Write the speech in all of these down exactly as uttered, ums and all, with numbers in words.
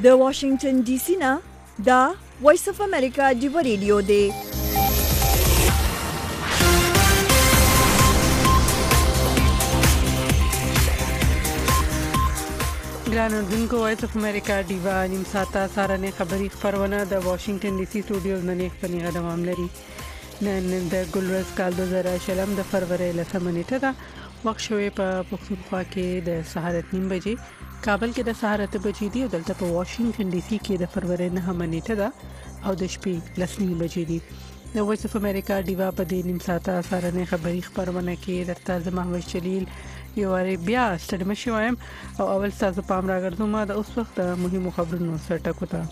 د واشنگټن ډي سي نه دا وایس اف امریکا دیو ریډیو دی. ګران اوردونکو، وایس اف امریکا دیوا نیم ساعته سارنه خبری خبرونه د واشنگټن ډي سي سټوډیوز نه نه خپل غدام لري. نن د ګلورس کال دوه زره شلم د فروری لسمه نیټه ده. وخت شوی په پښتونخوا کې د سهار نیم بجې، کابل کې د سهار اته بجې دي او دلته په واشنگټن ډي سي کې د فروری نهمه نیټه ده او د شپې لسمه بجې دي. د وایس اف امریکا دیوا په دې نیم ساعته سارنه خبری خبرونه کې درته زما محمد جلیل یو وری بیا ستړي مشو ایم او اول تاسو پام راګرځوم د اوس وخت مهمو خبرونو سره ټکو ته.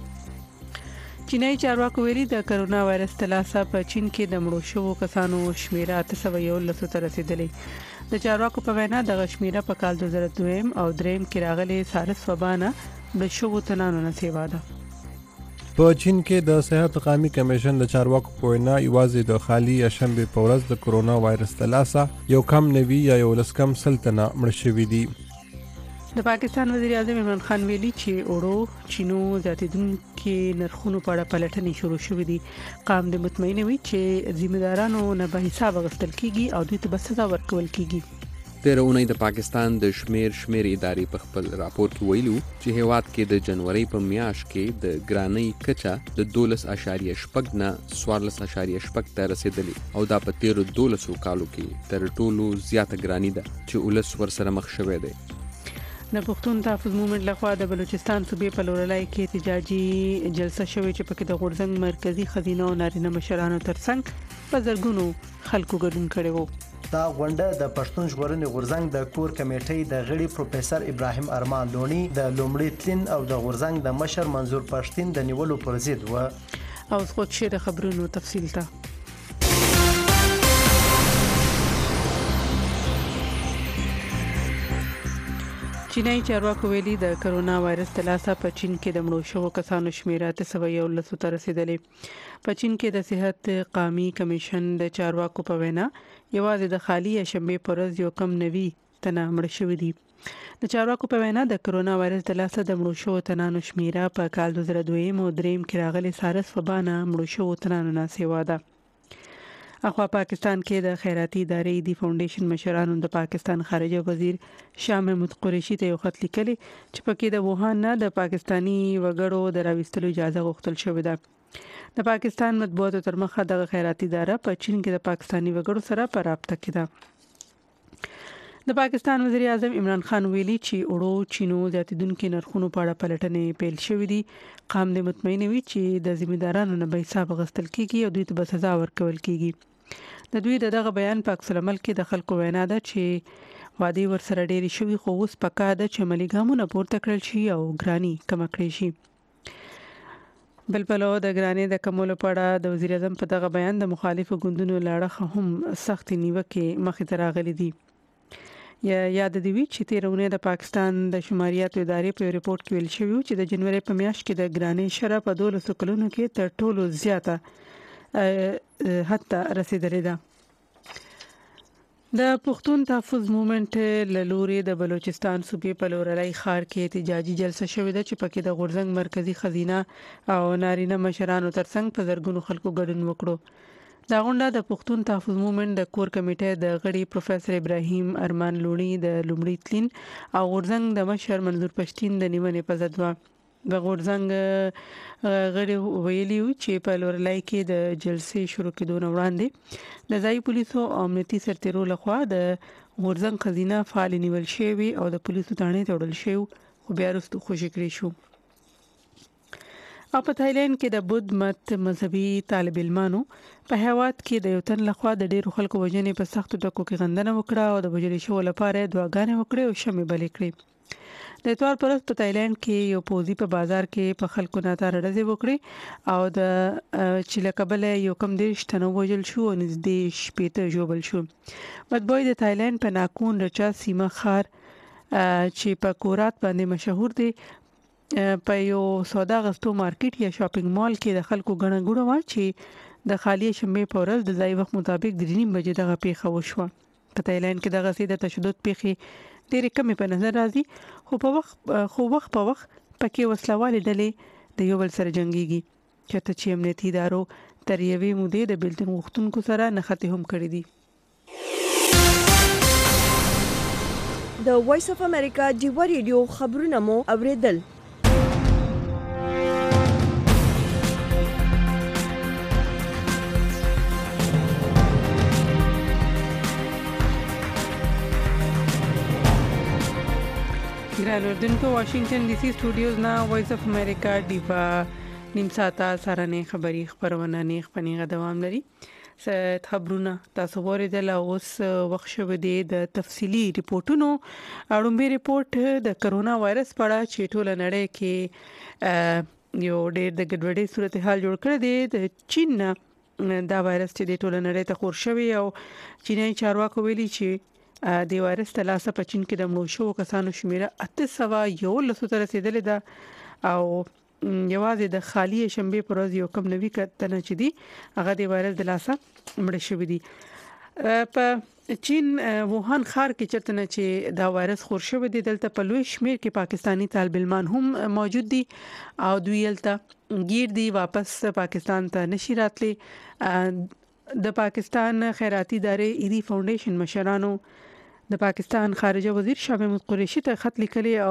چینایي چارواکو ویلي د کرونا وایرس تلاسه په چین کې د مړو شوو کسانو شمیره اته سوه یولس ته رسیدلې. د چارواکو په وینا د شمیره په کال دوه زره دوه او دریم کې راغلي سارس وبانه د شوو تنانو نه سیوا ده. په چین کې د صحت قومي کمیشن د چارواکو په وینا یوازې د خالي شنبه په ورځ د کرونا وایرس تلاسه یو کم نوي یا یو لس کم سلطنه مړ شوي دي. د پاکستان وزیر اعظم عمران خان ویلي چې اورو چینو زیاتیدونکو نرخونو په اړه پلټنې شروع شوې دي. قام د مطمئن وي چې ذمہدارانو نه به حساب غوښتل کیږي او دوی ته به سزا ورکول کیږي. تیر اونۍ د پاکستان د شمیر شمیر ادارې په خپل راپور کې ویلو چې هیواد کې د جنوري په میاشت کې د ګرانۍ کچه د دولس اشاریه شپږ نه څوارلس اشاریه شپږ ته رسیدلې او دا په تیرو دولسو کالو کې تر ټولو زیاته ګرانۍ ده چې ولس ورسره مخ شوی دی. د پښتون تحفظ مومنټ لخوا د بلوچستان صوبې په لورلای کې احتجاجي جلسه شوې چې پکې د غورځنګ مرکزی خزینه او نارینه مشرانو ترڅنګ په زرګونو خلکو ګډون کړي وو. دا غونډه د پښتون ژغورنې غورځنګ د کور کمیټې د غړي پروفیسور ابراهیم ارمان لونی د لومړي تلین او د غورځنګ د مشر منظور پښتين د نیولو پر ضد و. او خو چې د خبرونو تفصیل ته چینایي چارواکو ویلي د کرونا وایرس تلاسه په چین کې د مړو شوو کسانو شمیره اته سوه یولس ته رسیدلې. په چین کې د صحت قومي کمیشن د چارواکو په وینا یوازې د خالي شنبه پر ورځ یو کم نوي تنه مړ شوي دي. د چارواکو په وینا د کرونا وایرس تلاسه د مړو شوو تنانو شمیره په کال دوه زره دوه او دریم کې راغلي سارس وبانه مړو شوو تنانو نه سیوا ده. اخوا پاکستان کې د خیراتي ادارې دی فاونډیشن مشرانو د پاکستان خارجه وزیر شاه محمود قریشي ته یو خط لیکلی چې پکې د ووهان نه د پاکستانی وګړو د راوستلو اجازه غوښتل شوې ده. د پاکستان مطبوعاتو تر مخه د خیراتي اداره په چین کې د پاکستانی وګړو سره په رابطه کې ده. د پاکستان وزیر اعظم عمران خان ویلي چې اورو چینو زیاتیدونکو نرخونو په اړه پلټنې پیل شوې دي. قام د مطمئن وي چې د ذمہدارانو نه به حساب غوښتل کیږي او دوی ته به سزا ورکول کیږي. د دوی دغه بیان په عکس العمل کې د خلکو وینا ده چې وادي ورسره ډېری شوی خو اوس پکا ده چې عملي ګامونه پورته کړل شي او ګرانی کم کړی شي. بل پلو د ګرانی د کمولو په اړه د وزیر اعظم په دغه بیان د مخالفو ګوندونو لاړه هم سخت نیوکه مخې ته راغلي دي. یا یاد دی وی چې تیرونه د پاکستان د شماریاتو ادارې په ریپورت کې ویل شوی چې د جنوري په میاشت کې د ګرانی شرح په دولسو کلونو کې تر ټولو زیاته حتی رسیدلې ده. د پښتون تحفظ مومنټ لوري د بلوچستان صوبې په لورلای خار کې احتجاجي جلسه شوې ده چې پکې د غورځنګ مرکزی خزینه او نارینه مشرانو ترڅنګ په زرګونو خلکو ګډون وکړو. دا غونډه د پښتون تحفظ مومنټ د کور کمیټې د غړي پروفیسور ابراهیم ارمان لونی د لومړي تلین او غورځنګ د مشر منظور پښتين د نیونې په ضد و. د غورځنګ غړي ویلي چې په لورلای کې د جلسې شروع کېدو نه وړاندې د ځای پولیسو او امنیتي سرتیرو لخوا د غورځنګ خزینه فعال نیول شوی او د پولیسو تانې تړل شوی خو بیا وروسته خوشی کړی شو. او په تایلند کې د بود مت مذهبي طالب علمانو په هیواد کې د یو تن لخوا د ډیرو خلکو وژنې په سختو ټکو کې غندنه وکړه او د وژل شو لپاره دعاګانې وکړې او شمې بلې کړې. د اتوار پرست په تایلند کې یو پوزي په بازار کې په خلکو ناتار ډزې وکړي او د چیله قبل یو کم دیش تنو وژل شو او نږدې شپېته ژوبل شو. مطبوعي د تایلند په ناکون رچا سیمه خار چې په کورات باندې مشهور دی په یو سودا غستو مارکیټ یا شاپینګ مال کې د خلکو غڼه ګوړه و چې د خالی شنبه په ورځ د ځای وخت مطابق د نیم بجې دغه پیښه وشوه. په تایلند کې دغه سیده تشدد پیښې ډېرې کمې په نظر راځي خو په وخت خو وخت په وخت پکې وسلوالې ډلې د یو بل سره جنگيږي چې چې امنیتي ادارو تر یوې مودې د بیلتون غوښتونکو سره نښتې هم کړې دي. د وایس اف امریکا ډیوا ریډیو خبرونه مو اوریدل. ګران اردوونکو واشنگټن ډي سي سټوډیوز نه وایس اف امریکا ډیوا نیم ساعته سره خبري خبرونه نه خپنیغه دوام لري. ست خبرونه تاسو ورېدل اوس وخت شوه د تفصيلي ریپورتونو اړومبي ریپورت د کرونا وایرس په اړه چې ټول نړۍ کې یو ډېر د ګډوډۍ صورتحال جوړ کړی دی. د چین دا وایرس چې د ټول نړۍ ته خور شوی او چینایي چارواکو ویلي چې د وایرس تلاسه په چین کې د مړو شوو کسانو شمیره اته سوه یو لسو ته رسیدلې ده او یوازې د خالی شنبه پر ورځ یو کم نوي کتنه چې دي هغه د وایرس د لاسه مړ شوی دي. په چین ووهان ښار کې چرته نه چې دا وایرس خور شوی دی دلته په لوی شمیر کې پاکستانی طالب علمان هم موجود دي او دوی یلته گیر دي واپس پاکستان ته نشي راتلی. د پاکستان خیراتي ادارې ایری فاونډیشن مشرانو د پاکستان خارجه وزیر شاه محمود قریشي ته خط لیکلی او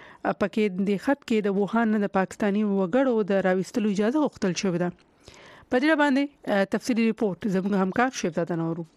پکې د خط کې د ووهان د پاکستانی وګړو د راوستلو اجازه غوښتل شوې ده. په دې باندې تفصیلی ریپورت زموږ همکار شیفزاده نورو.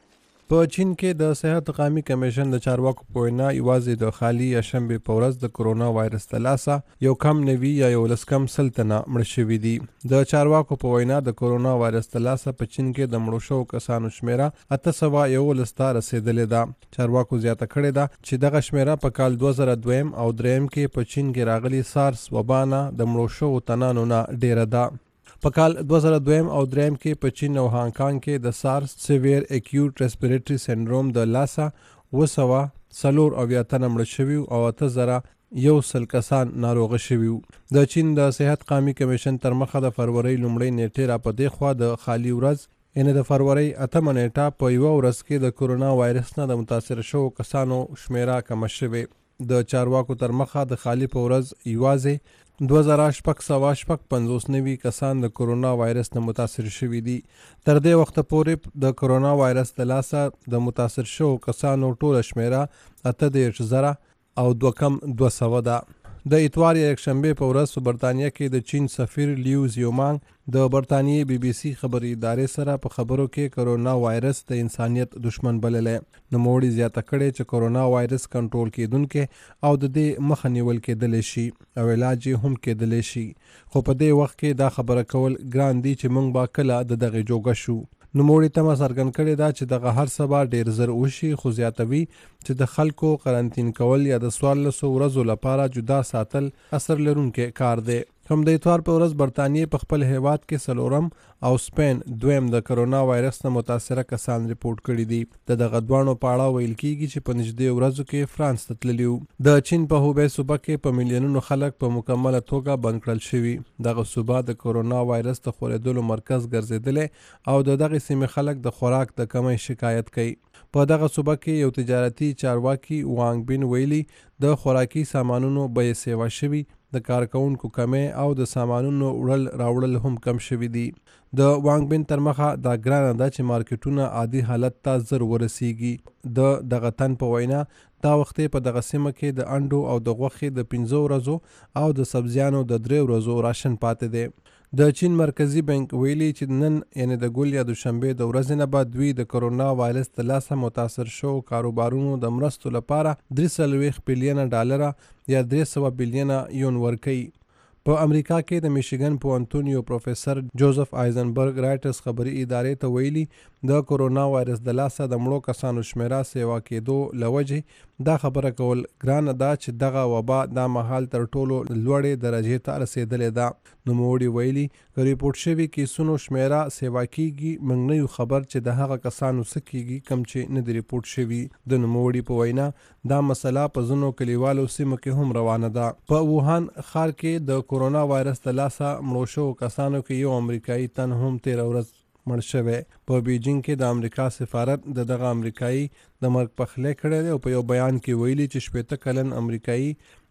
په چین کې د صحت قومي کمیشن د چارواکو په وینا یوازې د خالی شنبه په ورځ د کرونا وایرس تلاسه یو کم نوي یا یو لسکم سلطنه مړ شوي دي. د چارواکو په وینا د کرونا وایرس تلاسه په چین کې د مړو شوو کسانو شمیره اته سوه یو لسته رسیدلې ده. چارواکو زیاته کړې ده چې دغه شمیره په کال دوه زره دویم او دریم کې په چین کې راغلي سارس وبانه د مړو شوو تنانو نه ډیره ده. په کال دوه زره دویم او دریم کې په چین او هانګ کانګ کې د سارس سیویر اکیوټ ریسپیریټری سنډروم د لاسه اوه سوه څلور اویا تنه مړه شوي او اته زره یو سل کسان ناروغه شوي. د چین د صحت قومي کمیشن تر مخه د فروری لومړۍ نیټې را په دې خوا د خالی ورځ ان د فروری اتمه نیټه په یو ورځ کې د کرونا وایرس نه د متاثر شوو کسانو شمیره کم شوه. د چارواکو تر مخه د خالی په ورځ یوازې دوه زره شپږ سوه شپږ پنځوس نوي کسان د کرونا وایرس نه متاثر شوي دي. تر دې وخته پورې د کرونا وایرس د لاسه د متاثر شوو کسانو ټوله شمیره اته دېرش زره او دوه کم دوه سوه ده. د اتوار یک شنبه په ورځ په برتانیا کې د چین سفیر لیو زیومانګ د برتانیې بي بي سي خبري ادارې سره په خبرو کې کرونا وایرس د انسانیت دشمن بللې. نوموړي زیاته کړې چې کرونا وایرس کنټرول کېدونکې او د دې مخه نیول کېدلی شي او علاج هم کېدلی شي. خو په دې وخت کې دا خبره کول ګران دي چې موږ به کله د دغې جوګه شو. نوموړي تمه څرګند کړې ده چې دغه هر څه به ډېر زر وشي خو زیاتوي چې د خلکو قرنطین کول یا د څوارلسو ورځو لپاره جدا ساتل اثر لرونکی کار دی. هم د اتوار په ورځ برتانیې په خپل هیواد کې څلورم او سپین دویم د کرونا وایرس نه متاثره کسان ریپورټ کړي دي. د دغه دواړو په اړه ویل کیږي چې په نږدې ورځو کې فرانس ته تللي وو. د چین په هوبی صوبه کې په میلیونونو خلک په مکمله توګه بند کړل شوي. دغه صوبه د کرونا وایرس د خورېدلو مرکز ګرځېدلی او د دغې سیمې خلک د خوراک د کمی شکایت کوي. په دغه صوبه کې یو تجارتي چارواکي وانګ بین ویلي د خوراکي سامانونو بیې سیوا شوي، د کارکونکو کمی او د سامانونو وړل راوړل هم کم شوي دي. د وانګ بین تر مخه دا ګرانه ده چې مارکیټونه عادي حالت ته زر ورسیږي. د دغه تن په وینا دا وخت په دغه سیمه کې د انډو او د غوښې د پنځو ورځو او د سبزیانو د درې ورځو راشن پاتې دی. د چین مرکزی بانک ویلي چې نن یعنی د ګول یا دوشنبه د ورځې نه بعد دوی د کرونا وایرس د لاسه متاثر شو کاروبارونو د مرستو لپاره درې څلوېښت بلینه ډالره یا درې سوه بلینه یون ورکوي. په امریکا کې د میشیګن پوهنتون یو پروفیسر جوزف آیزنبرګ رایټرز خبري ادارې ته ویلي د کرونا وایرس د لاسه د مړو کسانو شمیره سیوا کېدو لوجې دا خبره کول ګرانه ده چې دغه وبا دا مهال تر ټولو لوړې درجې ته رسېدلې ده. نوموړي ویلي که ریپورټ شوي کیسونو شمیره سیوا کېږي موږ نه یو خبر چې د هغه کسانو څه کېږي کوم چې نه دي ریپورټ شوي. د نوموړي په وینا دا مسله په ځینو کلیوالو سیمو کې هم روانه ده. په ووهان ښار کې د کرونا وایرس د لاسه مړو شوو کسانو کې یو امریکایي تن هم تېره ورځ مړ شوی. په بیجینګ کې د امریکا سفارت د دغه امریکایي د مرګ پخلی کړی دی او په یو بیان کې ویلي چې شپېته کلن امریکایي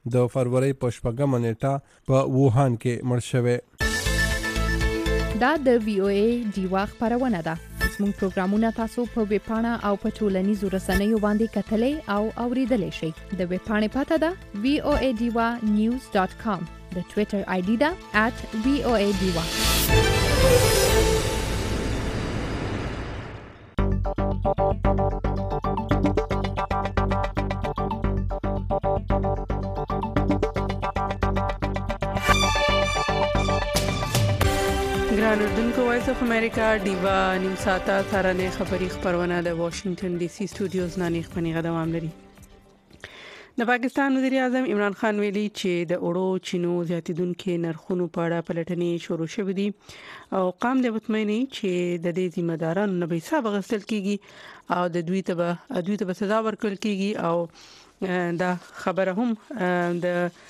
د فروری په شپږمه نیټه په ووهان کې مړ شوی. دا د وی او ای ډیوا خبرونه ده. زموږ پروګرامونه تاسو په ویب پاڼه او په ټولنیزو رسنیو باندې کتلای او اوریدلای شئ. د ویب پاڼې پته ده وی او ای ډیوا نیوز ډاټ کام. د ټوئیټر آی ډي ده ات وی او ای ډیوا. ګران اردوونکو، وایس اف امریکا ډیوا نیم ساعته سارانه خبری خبرونه د واشنگټن ډي سي سټوډیوز نه نیخ پنی غدوام لري. د پاکستان وزیر اعظم عمران خان ویلي چې د اورو چینو زیاتیدونکو نرخونو په اړه پلټنې شروع شوې دي او قام د مطمئني چې د دې ذمہ دارانو نه به حساب غوښتل کیږي او د دوی ته به دوی ته سزا ورکول کیږي. او دا خبره هم د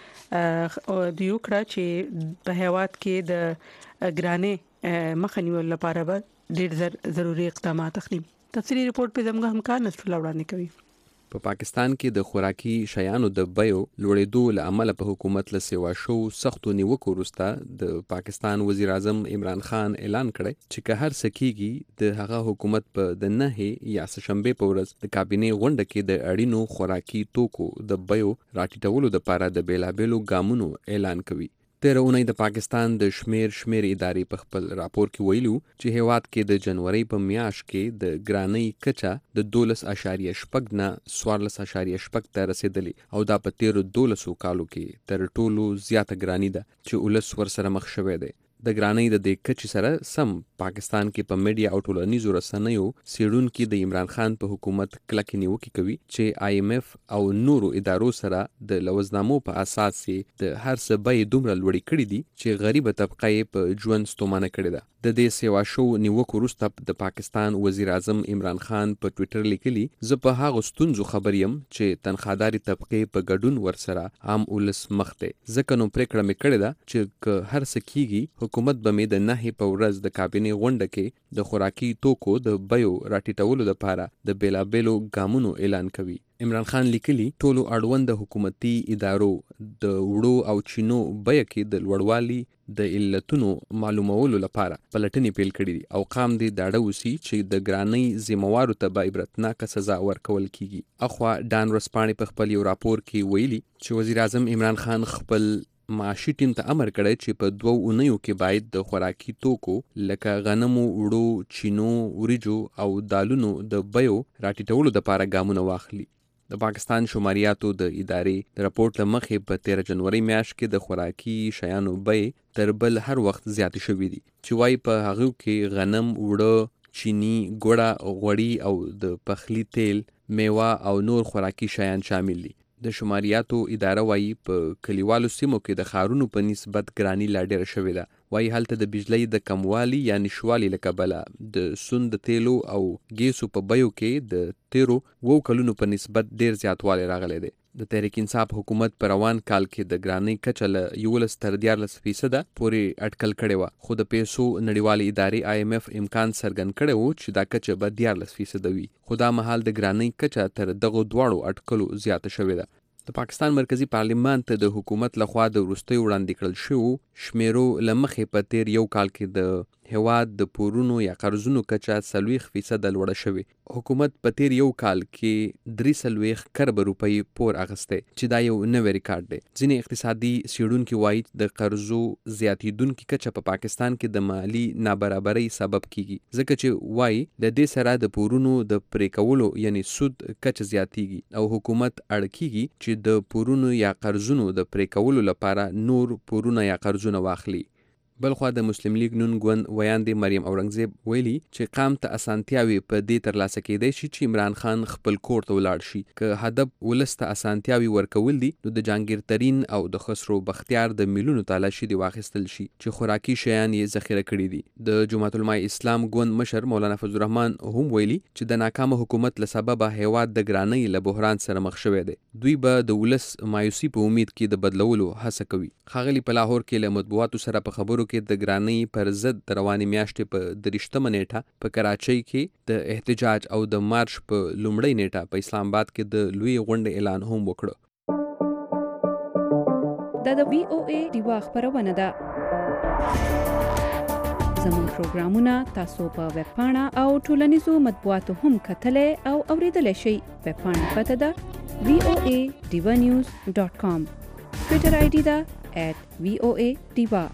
دیو کړه چې په هیواد کې د ګرانې مخنیوي لپاره به ډېر ضروري اقدامات اخلي. تفصیلی رپورت په زموږ همکار نصر الله وړاندې کوي. په پاکستان کې د خوراکي شیانو د بیو لوړېدو له امله په حکومت له سیوا شو سختو نیوکو وروسته د پاکستان وزیر اعظم عمران خان اعلان کړی چې که هر څه کیږي د هغه حکومت په د نهه یا سهشنبه په ورځ د کابینې غونډه کې د اړینو خوراکي توکو د بیو راټیټولو لپاره د بیلابېلو ګامونو اعلان کوي. تیر اونۍ د پاکستان د شمیر شمیر ادارې په خپل راپور کې ویلو چې هیواد کې د جنوري په میاشت کې د ګرانۍ کچه د دولس اشاریه شپږ نه څوارلس اشاریه شپږ ته رسیدلې او دا په تیرو دولسو کالو کې تر ټولو زیاته ګرانۍ ده چې ولس ورسره مخ شوی دی. د ګرانۍ د دې کچې سره سم پاکستان کې په میډیا او ټولنیزو رسنیو څېړونکي د عمران خان په حکومت کلکې نیوکې کوي چې آی ایم ایف او نورو ادارو سره د لوزنامو په اساس د هر څه بیې دومره لوړې کړي دي چې غریبه طبقه یې په ژوند ستومانه کړې ده. د دې سیوا شو نیوکو وروسته د پاکستان وزیر اعظم عمران خان په ټوئیټر لیکلي زه په هغو ستونزو خبر یم چې تنخواداري طبقې په ګډون ورسره عام ولس مخ دی. ځکه نو پریکړه مې کړې ده چې که هر څه کیږي حکومت به مې د نهې په ورځ د کابینې غونډه کې د خوراکي توکو د بیو راټیټولو لپاره د بیلابېلو ګامونو اعلان کوي. عمران خان لیکلي ټولو اړوند حکومتي ادارو د وړو او چینو بیه کې د لوړوالي د علتونو معلومولو لپاره پلټنې پیل کړې دي او قام دې ډاډه وسی چې د ګرانۍ ذمہوارو ته به عبرتناکه سزا ورکول کیږي. اخوا ډان ورسپانې په خپل یو راپور کې ویلي چې وزیر اعظم عمران خان خپل معاشي ټیم ته امر کړی چې په دوو اونیو کې باید د خوراکي توکو لکه غنمو، وړو، چینو، وریجو او دالونو د بیو راټیټولو لپاره ګامونه واخلي. د پاکستان شماریاتو د ادارې د راپورټ له مخې په تیره جنوري میاشت کې د خوراکي شیانو بیې تر بل هر وخت زیاتې شوې دي چې وایي په هغو کې غنم، وړه، چینی، ګوړه، غوړي او د پخلی تیل، میوه او نور خوراکي شیان شامل دي. د شماریاتو اداره وایي په کلیوالو سیمو کې د ښارونو په نسبت ګراني لا ډېره شوې ده. وایي هلته د بجلۍ د کموالي یا نشوالي له کبله د سون د تیلو او ګیسو په بیو کې د تیرو وو کلونو په نسبت ډېر زیاتوالی راغلی دی. د تحریک انصاف حکومت په روان کال کې د ګرانۍ کچه له یولس تر دیارلس فیصده پورې اټکل کړې وه، خو د پیسو نړیوالې ادارې آی ایم ایف امکان څرګند کړی و چې دا کچه به دیارلس فیصده وي، خو دا مهال د ګرانۍ کچه تر دغو دواړو اټکلو زیاته شوې ده. د پاکستان مرکزی پارلیمان ته د حکومت لخوا د وروستیو وړاندې کړل شوو شمیرو له مخې په تیر یو کال کې د هیواد د پورونو یا قرضونو کچه څلوېښت فیصده لوړه شوې. حکومت په تیر یو کال کې درې څلوېښت کربه روپۍ پور اخیستی چې دا یو نوی ریکارډ دی. ځینې اقتصادي څېړونکي وایي د قرضو زیاتیدونکي کچه په پاکستان کې د مالي نابرابرۍ سبب کیږي، ځکه چې وایي د دې سره د پورونو د پرې کولو یعنی سود کچه زیاتیږي او حکومت اړ کیږي چې د پورونو یا قرضونو د پرې کولو لپاره نور پورونه یا قرضونه واخلي. بلخوا د مسلم لیگ نون ګوند ویاندې مریم اورنګزیب ویلي چې قام ته اسانتیاوي په دې ترلاسه کېدی شي چې عمران خان خپل کور ته ولاړ شي. که هدف ولس ته اسانتیاوي ورکول دي نو د جهانګیر ترین او د خسرو بختیار د میلیونو تالاشي دی واخیستل شي چې خوراکي شیان یې ذخیره کړي دي. د جماعت العلماء اسلام ګوند مشر مولانا فضل الرحمن هم ویلي چې د ناکامه حکومت له سببه هیواد د ګرانۍ له بحران سره مخ شوی دی. دوی به د ولس مایوسي په امید کې د بدلولو هڅه کوي. ښاغلي په لاهور کې له مطبوعاتو سره په خبرو کې د ګرانۍ پر ضد د روانې میاشتې په دریشتمه نیټه په کراچۍ کې د احتجاج او د مارش په لومړۍ نیټه په اسلام آباد کې د لوی غونډې اعلان هم وکړ. د وی او ای دیوا خبرونه ده. زموږ پروګرامونه تاسو په ویب پاڼه او ټولنیزو مطبوعاتو هم کتلای او اوریدلای شئ. ویب پاڼه پته ده وی او ای دیوا نیوز ډاټ کام. ټویټر آی ډي ده ایټ وی او ای دیوا.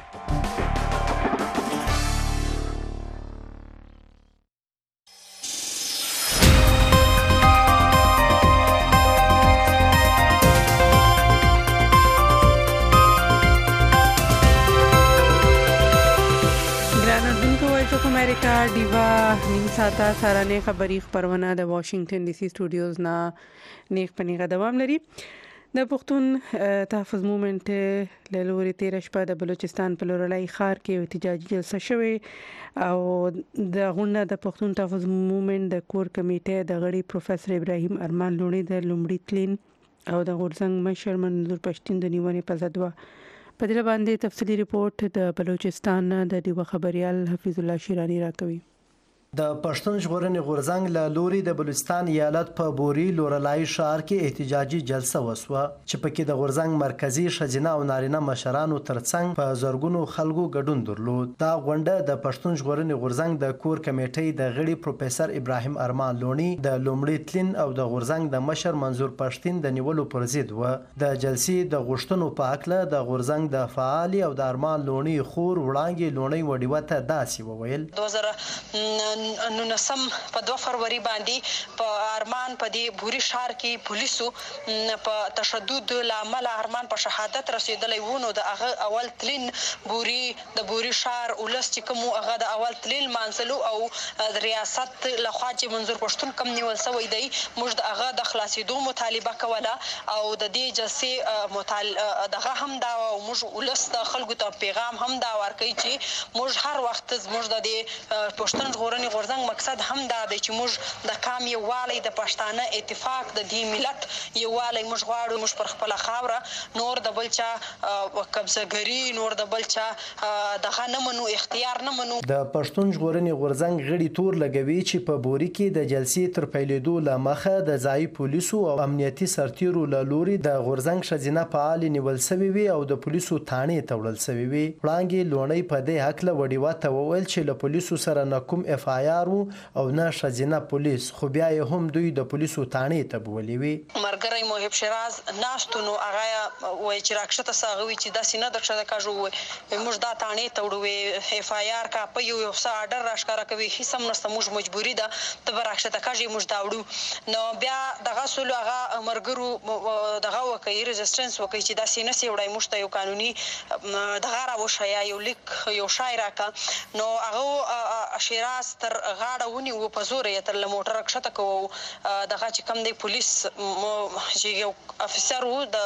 امریکا دیوا نیم ساعته سارانه خبری خبرونه د واشنگټن ډي سي سټوډیوز نه نیک پنیغه دوام لري. د پښتون تحفظ موومېنټ له لوري تیر شپه د بلوچستان په لورلای ښار کې احتجاجي جلسه شوه او د غونډه د پښتون تحفظ موومېنټ د کور کمیټې د غړي پروفیسور ابراهیم ارمان لونی د لومړي تلین او د غورزنګ مشر منظور پښتين د نیونې په ضد و. په دې باندې تفصیلی ریپورت د بلوچستان د دیو خبريال حفیظ الله شیرانی راکوي. د پښتون ژغورنې غورځنګ له لوري د بلوچستان ایالت په بوري لورلای ښار کې احتجاجي جلسه وسوه چې پکې د غورځنګ مرکزی ښځینه او نارینه مشرانو ترڅنګ په زرګونو خلکو ګډون درلود. دا غونډه د پښتون ژغورنې غورځنګ د کور کمیټې د غړي پروفیسور ابراهیم ارمان لونی د لومړي تلین او د غورځنګ د مشر منظور پښتين د نیولو پر ضد و. د جلسې د غوښتنو په اړه د غورځنګ د فعال او د ارمان لونی خور وړاندې لونی وډیوه ته داسې وویل: نو نسم په دوه فروری باندې په ارمان په دې بوري شهر کې پولیسو په تشدد لامل ارمان په شهادت رسیدلی و. نو د هغه اول تلین بوري د بوري شهر ولس چې کوم هغه د اول تلین مانځلو او د ریاست لخوا چې منظور پښتون کم نیول شوی دی موږ د هغه د خلاصېدو مطالبه کوله او د دې جلسې مطالبه دغه هم دا موږ ولس د خلکو ته پیغام هم دا ورکوي چې موږ هر وخت موږ د پښتون ژغورنې غورځنګ مقصد هم دا دی چې موږ د قام یووالی د پښتانه اتفاق د دې ملت یووالی موږ غواړو. موږ پر خپل خاوره نور د بل چا قبضهګری نور د بل چا دغه نه منو اختیار نه منو. د پښتون ژغورنې غورځنګ غړي تور لګوي چې په بوري کې د جلسې تر پیلېدو لمخه د ځای پولیسو او امنیتي سرتیرو له لوري د غورځنګ ښځینه فعال نیول شوی وي او د پولیسو تانې تړل شوی وي. وړاندې لونی په دې حق له وډیوه ته وویل چې له پولیسو سره نه کوم اف آی آر او نه ښځینه پولیس خو بیا هم دوی د پولیسو تانې ته بولي وي. مرګري محب شیراز ناستو نو هغه وای چې راکښته ساغوي چې داسې نه درښه کاجو موږ دا تانې توړو اف آی آر کا په یو یو سا اډر راشکاره کوي هیڅ هم نشته موږ مجبوری ده ته راکښته کاجي موږ داوړو. نو بیا دغه سولو هغه مرګرو دغه وکي ریزिस्टنس وکي چې داسې نه سی وړای موږ ته یو قانوني دغه راوښیا یو لیک یو شاعر کا نو هغه شیراز تر غاړه ونی و په زور یې تر موټر کښته کوو دغه چې کم دی پولیس چې یو افسر و د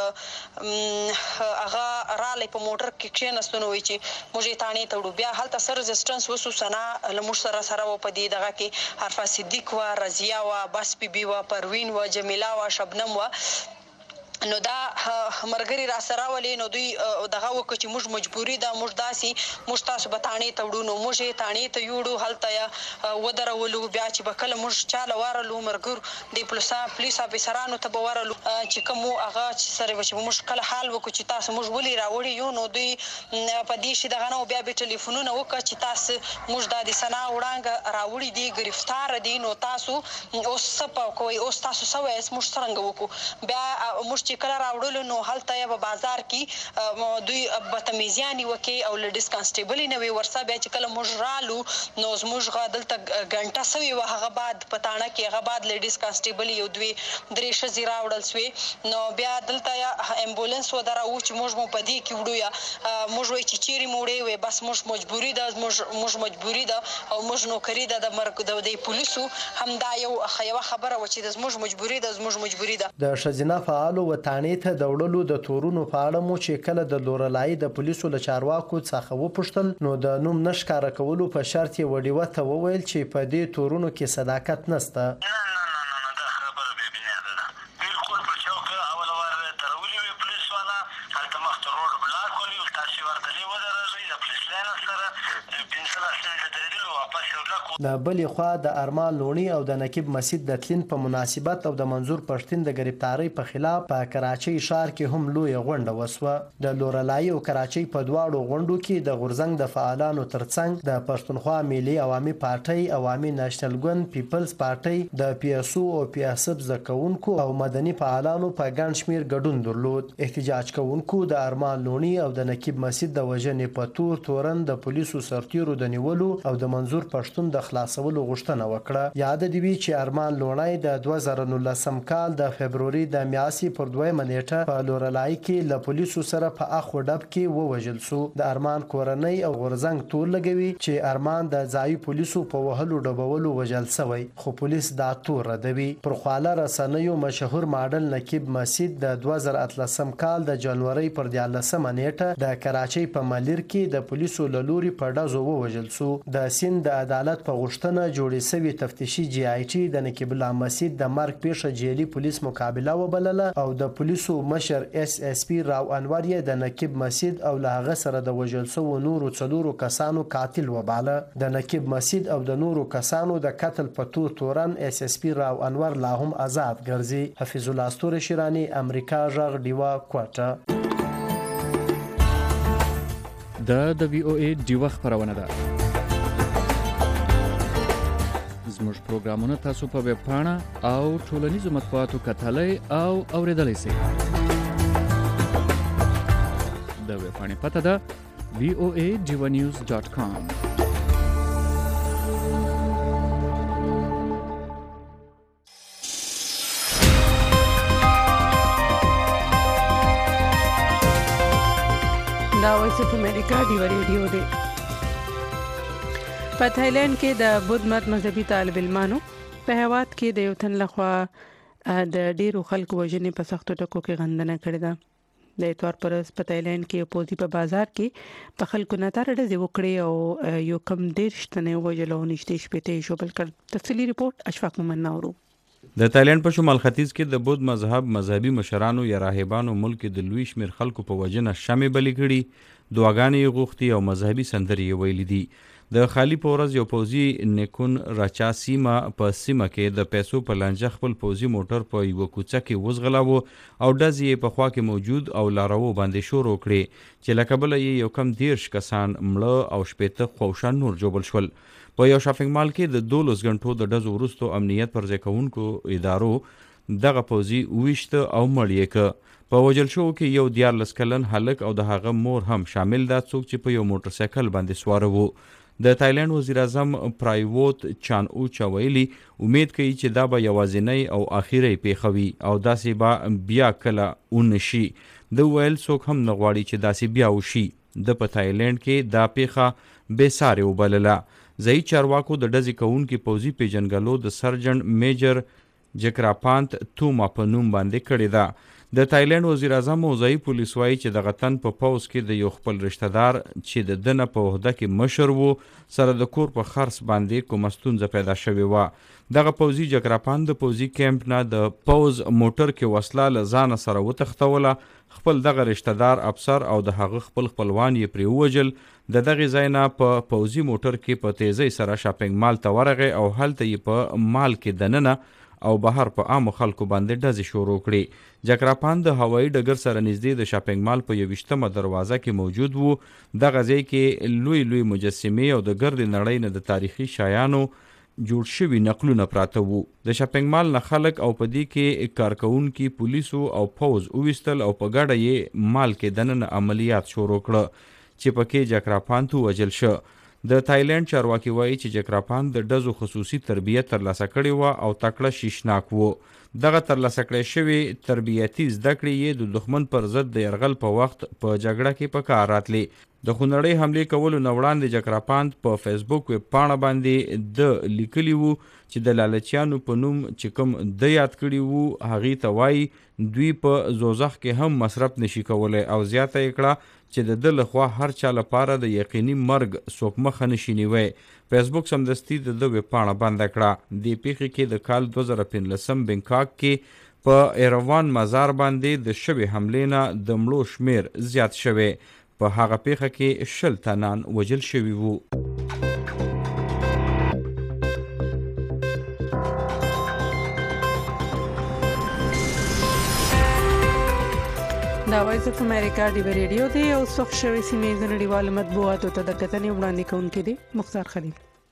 هغه رالی په موټر کې کښیناستنو وی چې موږ یې تانې تړو. بیا هلته سر ریزिस्टنس وسو سنا لمر سره سره و په دې دغه کې حرفه صدیق و رضیا و بس بی بی و پروین و جمیلا و شبنم و نو دا مرګري را سره ولې نو دوی دغه وکړي چې موږ مجبوری ده موږ داسي موږ تاسو به تانې تړو. نو موږ یې تانې ته یوړو هلته یا ودرولو. بیا چې به کله موږ چاله وارلو مرګر د پولیسا پولیس افسرانو ته به ورلو چې کوم هغه چې سره به موږ کله حال وکړو چې تاسو موږ ولې راوړی یو. نو دوی په دې شي دغه نو بیا به ټلیفونونه وکړي چې تاسو موږ د سنا وړاندې راوړی دي گرفتار دي نو تاسو اوس سپا کوی اوس تاسو سوې موږ څنګه وکړو. بیا موږ چې کله راوړل نو هلته یا په بازار کې دوی بدتمیزیانی وکي او لیډیس کانسټیبل نه وي ورسا. بیا چې کله موږ رالو نو موږ غادلته غنټه سوي و هغه بعد پټانه کې هغه بعد لیډیس کانسټیبل یو دوی درې شزي راوړل سوي. نو بیا دلته یا امبولانس و دراو چې موږ مو پدې کې وړو یا موږ وای چې چیرې موړې وي بس موږ مجبوری ده موږ موږ مجبوری ده او موږ نوکری ده د مرګ د پولیسو هم دا یو خیوه خبره و چې د موږ مجبوری ده موږ مجبوری ده. د ښځینه فعال و تانې ته د وړلو د تورونو په اړه مو چې کله د لورلای د پولیسو له چارواکو څخه وپوښتل نو د نوم نشکاره کولو په شرط یې وډیوه ته وویل چې په دې تورونو کې صداقت نشته. والا هلته مخته روډ بلاک ولي تاسې ورغلي ودرېږئ د پولیس لاین سره پنځلس منټه درېدلو واپس یو لکو. د بلې خوا د ارمان لوني او د نقیب مسجد د تلین په مناسبت او د منظور پښتين د گرفتاری په خلاف په کراچۍ ښار کې هم لویه غونډه وسوه. د لورلای او کراچۍ په دواړو غونډو کې د غورزنګ د فعالانو ترڅنګ د پښتونخوا ملي عوامي پارټۍ، عوامي نېشنل ګوند، پیپلز پارټۍ، د پی اس او او پی اس اف زکونکو او مدني فعالانو په ګڼ شمیر ګډون درلود. احتجاج کوونکو د ارمان لوني او د نقیب مسجد د وژنې په تور تورن د پولیسو سرتیرو د نیولو او د منظور پښتون د خلاصولو غوښتنه وکړه. یاد دی وی چې ارمان لونی د دوه زره نولسم کال د فبروري د میاشتې پر دویمه نیټه په لورلای کې له پولیسو سره په اخو ډب کې ووژل شو. د ارمان کورنۍ او غورزنګ تور لګوي چې ارمان د ځایي پولیسو په وهلو ډبولو وژل شوی، خو پولیس دا تور ردوي. پر خواله رسنیو مشهور ماډل نقیب مسجد د دوه زره اتلسم کال د جنوري پر دیارلسمه نیټه د کراچۍ په ملیر کې د پولیسو له لوري په ډزو ووژل شو. د سیند د عدالت په غوښتنه جوړې شوې تفتیشي جی آی ټي د نقیب الله مسجد د مرګ پیښه جیلي پولیس مقابله وبلله او د پولیسو مشر اس اس پی راو انور یې د نقیب مسجد او له هغه سره د وژل شوو نورو څلورو کسانو قاتل وباله. د نقیب مسجد او د نورو کسانو د قتل په تور تورن اس اس پی راو انور لا هم آزاد ګرځي. حفیظ الله استور شیرانی، امریکا غږ، ډیوا کوټه. دا د وی او ای ډیوا خبرونه ده. زموږ پروګرامونه تاسو په ویب پاڼه او ټولنیزو مطبوعاتو کتلای او اوریدلای شئ. د ویب پاڼې پته ده وی او ای ډیوا نیوز ډاټ کام. دا وایس اف امریکا ډیوا ریډیو دی. په تایلند کې د بودھ مت مذهبي طالب علمانو په هیواد کې د یو تن لخوا د ډیرو خلکو وژنې په سختو ټکو کې غندنه کړې ده. د اتوار پر ورځ په تایلند کې پوزي په بازار کې په خلکو نه تر ډزې وکړې او یو کم دېرش تنې وژل او نږدې شپېته یې ژوبل کړ. تفصیلي رپورټ اشفاق مومن ناورو. د تایلند په شمال ختیځ کې د بودھ مذهب مذهبي مشرانو یا راهبانو ملک د لوی شمیر خلکو په وجنه شمع بلې کړي، دعاګانې غوښتي او مذهبي سندرې ویلې دي. د خالی په ورځ یو پوځي نیکون راچا سیمه په سیمه کې د پیسو په لانجه خپل پوځي موټر په یو کوڅه کې وزغلاوه او ډز یې په خوا کې موجود او لارو باندې شروع کړي چې له کبله یې یو کم دیرش کسان مړه او شپېته خوشان نور جوړ شول. په یو شاپینګ مال کې د دولس غنټو د ډزو وروسته امنیت پر ځای کوونکو ادارو دغه پوځي ویشته او مړ یې کړ. په وژل شوو کې یو دیارلس کلن هلک او د هغه مور هم شامل ده، څوک چې په یو موټر سایکل باندې سواره وو. د تایلند وزیر اعظم پرایووت چان اوچا ویلي امید کوي چې دا به یوازینی او اخیری پیښه وي او داسې به بیا کله ونشي. د ویل څوک هم نه غواړي چې داسې بیا وشي. د په تایلند کې دا پیښه بې سارې وبلله. ځایي چارواکو د ډزې کوونکي پوځي پیژنګلو د سرجن میجر جکراپانت توما په نوم باندې کړې ده. د تایلند وزیر اعظم او ځایي پولیس وایي چې دغه تن په پوځ کې د یو خپل رشته دار چې د دنه په عهده کې مشر وو سره د کور په خرڅ باندې کومه ستونزه پیدا شوې وه. دغه پوځي جګراپان د پوځي کیمپ نه د پوځ موټر کې وسله له ځانه سره وتښتوله. خپل دغه رشته دار افسر او د هغه خپل خپلوان یې پرې ووژل. د دغې ځای نه په پوځي موټر کې په تیزۍ سره شاپینګ مال ته ورغی او هلته یې په مال کې دننه او بهر په عامو خلکو باندې ډزې شروع کړي. جکراپان د هوایي ډګر سره نږدې د شاپینګ مال په یویشتمه دروازه کې موجود وو. دغه ځای کې لوی لوی مجسمې او د ګردې نړۍ نه د تاریخي شیانو جوړ شوي نقلونه پراته وو. د شاپینګ مال نه خلک او په دې کې کارکوونکي پولیسو او پوځ وویستل او په ګډه یې مال کې دننه عملیات شروع کړه چې پکې جکراپان تو وژل شو. د تایلند چارواکي وایي چې جکراپان د ډزو خصوصي تربیت ترلاسه کړې وه او تکړه شیشناک وو. دغه ترلاسه کړې شوې تربیتي زده کړې یې د دښمن پر ضد د یرغل په وخت په جګړه کې په کار راتلې. د خونړۍ حملې کولو نه وړاندې جکراپان په فیسبوک ویب پاڼه باندې د لیکلي وو چې د لالچیانو په نوم چې کوم د یاد کړي وو هغې ته وایي دوی په زوزخ کې هم مصرف نشي کولی او زیاته یې کړه چې د ده لخوا هر چا لپاره د یقیني مرګ څوک مخه نشي نیوی. فیسبوک سمدستي د ده ویب پاڼه بنده کړه. دې پیښې کې د کال دوه زره پنځلسم بینکاک کې په ایروان مزار باندې د شوې حملې نه د مړو شمیر زیات شوی. په هغه پیښه کې شل تنان وژل شوي وو. دا وایس اف امریکا ډیو ریډیو دی او څوک شوی سیمې د نړیوالو مطبوعاتو ته د کتنې وړاندې کوونکی دی مختار خلیل.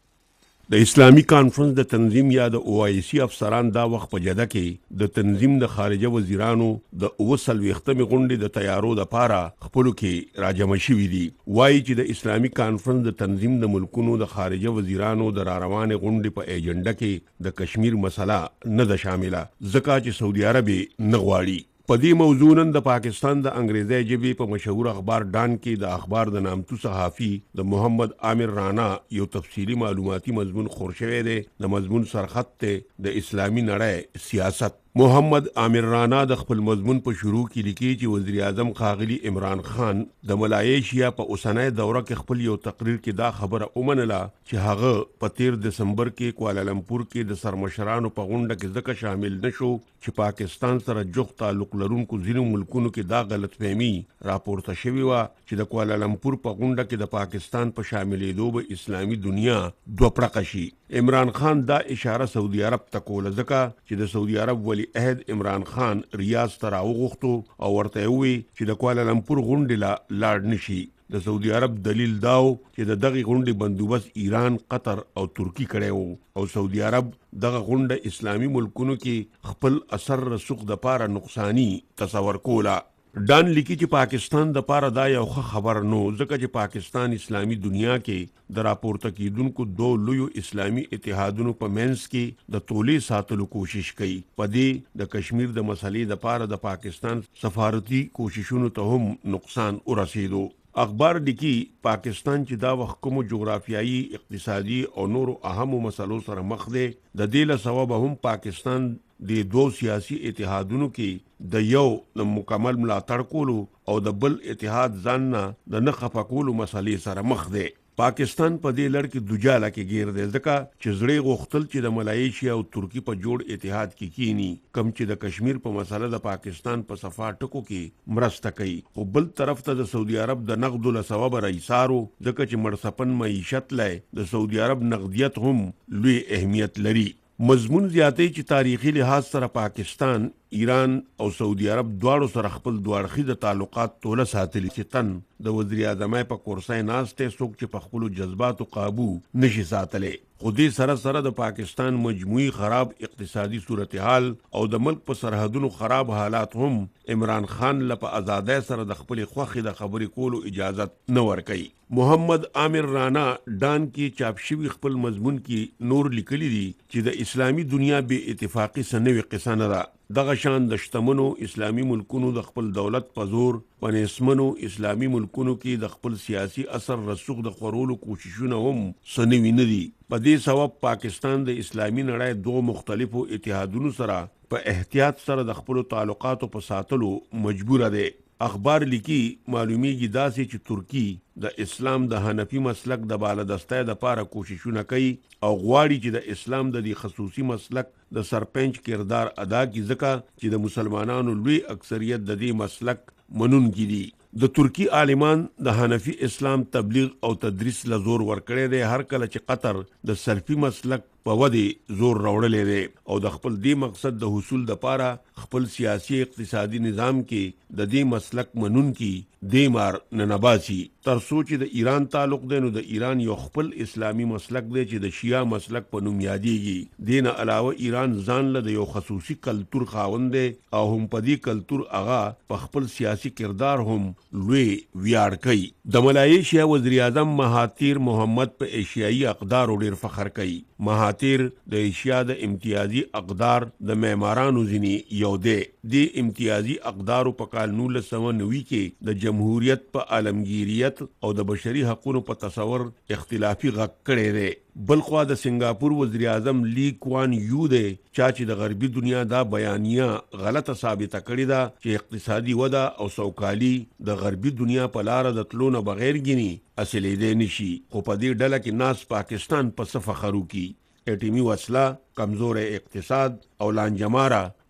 د اسلامی کانفرنس د تنظیم یا د او آی سی افسران دا وخت په جده کې د تنظیم د خارجه وزیرانو د اوه څلوېښتمې غونډې د تیارو دپاره خپلو کې راجمع شوي دي. وایي چې د اسلامی کانفرنس د تنظیم د ملکونو د خارجه وزیرانو د راروانې غونډې په ایجنډه کې د کشمیر مسله نه ده شامله ځکه چې سعودي عرب نه غواړي. په دې موضوع نن د پاکستان د انګریزي ژبې په مشهور اخبار ډان کې د اخبار د نامتو صحافي د محمد عامر رانا یو تفصیلی معلوماتي مضمون خور شوی دی. د مضمون سرخط ته د اسلامي نړۍ سیاست. محمد عامر رانا د خپل مضمون په شروع کې لیکي چې وزیر اعظم ښاغلي عمران خان د ملایشیا په اوسنۍ دوره کې خپل یو تقریر کې دا خبره ومنله چې هغه په تیر دسمبر کې کوالالمپور کې د سرمشرانو په غونډه کې ځکه شامل نشو چې پاکستان سره جوخت تعلق لرونکو ځینو ملکونو کې دا غلط فهمي راپورته شوې وه چې د کوالالمپور په غونډه کې د پاکستان په شاملېدو به اسلامي دنیا دوه پړقه شي. عمران خان دا اشاره سعودي عرب ته کوله ځکه چې د سعودي عرب ولی عهد عمران خان ریاض ته راوغوښتو او ورته یې وویل چې د کوالالمپور غونډې له لاړ نشي. د سعودي عرب دلیل داو چې د دغې غونډې بندوبست ایران، قطر او ترکی کړی وو او سعودي عرب دغه غونډه اسلامي ملکونو کې خپل اثر رسوخ دپاره نقصانی تصور کوله. ډان لیکي چې پاکستان د پاره دا یو ښه خبر نو ځکه چې پاکستان اسلامي دنیا کې د راپورته کیدونکو دوه لویو اسلامي اتحادونو په منځ کې د تولې ساتلو کوشش کوي. په دې د کشمیر د مسلې د پاره د پاکستان سفارتي کوششونو ته هم نقصان ورسېدو. اخبار لیکي پاکستان چې دا وخت کومو جغرافیایي، اقتصادي او نورو اهمو مسلو سره مخ دی د دې له سببه هم پاکستان د دوه سیاسي اتحادونو کې د یو د مکمل ملاتړ کولو او د بل اتحاد ځان نه د نه خفه کولو مسلې سره مخ دی. پاکستان په دې لړ کې دوجاله کې گیر دی ځکه چې زړې غوښتل چې د ملایشیا او ترکی په جوړ اتحاد کې کینی کم چې د کشمیر په مسله د پاکستان په صفا ټکو کې مرسته کوي. خو بل طرف ته د سعودي عرب د نقدو له سببه رئیسارو ځکه چې مړسپن معیشت لای د سعودي عرب نقدیت هم لوی اهمیت لري. مضمون زیاتې چې تاریخي لحاظ سره پاکستان، ایران او سعودي عرب دواړو سره خپل دوړخیزه تعلقات توله ساتلي چې تن د وزیر اعظم په کورسۍ ناسته څوک چې په خپل جذباتو قابو نشي ساتلی. خو دې سره سره د پاکستان مجموعي خراب اقتصادي صورتحال او د ملک په سرحدونو خراب حالات هم عمران خان له په ازادۍ سره د خپل خوښې د خبرې کولو اجازت نه ورکوي. محمد عامر رانا ډان کې چاپ شوي خپل مضمون کې نور لیکلي دي چې د اسلامي دنیا بې اتفاقي څه نوې قصه نه ده. دغه شان د شتمنو اسلامي ملکونو د خپل دولت په زور په نسمنو اسلامي ملکونو کې د خپل سیاسي اثر رسوخ د خورولو کوششونه هم څه نوي نه دي. په دې سبب پاکستان د اسلامي نړۍ دوه مختلفو اتحادونو سره په احتیاط سره د خپل تعلقاتو په ساتلو مجبور دی. اخبار لیکي معلومیږي داسې چې ترکی د اسلام د حنفي مسلک د بالادستۍ د پاره کوششونه کوي او غواړي چې د اسلام د دې خصوصي مسلک د سرپنچ کردار ادا کړي ځکه چې د مسلمانانو لوی اکثریت د دې مسلک منونکي دي. د ترکی عالمان د حنفي اسلام تبلیغ او تدریس له زور ورکړی دی هر کله چې قطر د سلفي مسلک په ودې زور راوړلی دی او د خپل دې مقصد د حصول دپاره خپل سیاسي اقتصادي نظام کې د دې مسلک منونکي دې مار ننباسي. تر څو چې د ایران تعلق دی نو د ایران یو خپل اسلامي مسلک دی چې د شیعه مسلک په نوم یادیږي. دې نه علاوه ایران ځان له د یو خصوصي کلتور خاوند دی او هم په دې کلتور هغه په خپل سیاسي کردار هم لوی ویاړ کوي. د ملایشیا وزیر اعظم مهاتیر محمد په ایشیایي اقدارو ډیر فخر کوي. مهاتیر د ایشیا د امتیازي اقدار د معمارانو ځینې یو دی. د امتیازي اقدارو په کال نولس سوه نوي کې د جمهوریت په عالمگیریت او د بشري حقونو په تصور اختلافي غږ کړی دی. بلخوا د سنگاپور وزیر اعظم لی کوان یو دی چا چې د غربي دنیا دا بیانیه غلطه ثابته کړې ده چې اقتصادي وده او سوکالي د غربي دنیا په لاره د تلو نه بغیر ګینی اصلېدی نشي. خو په دې ډله کې ناس پاکستان په څه فخر وکړي. اټیمي وسله، کمزور اقتصاد او لانجماره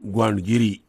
ګوانډګيري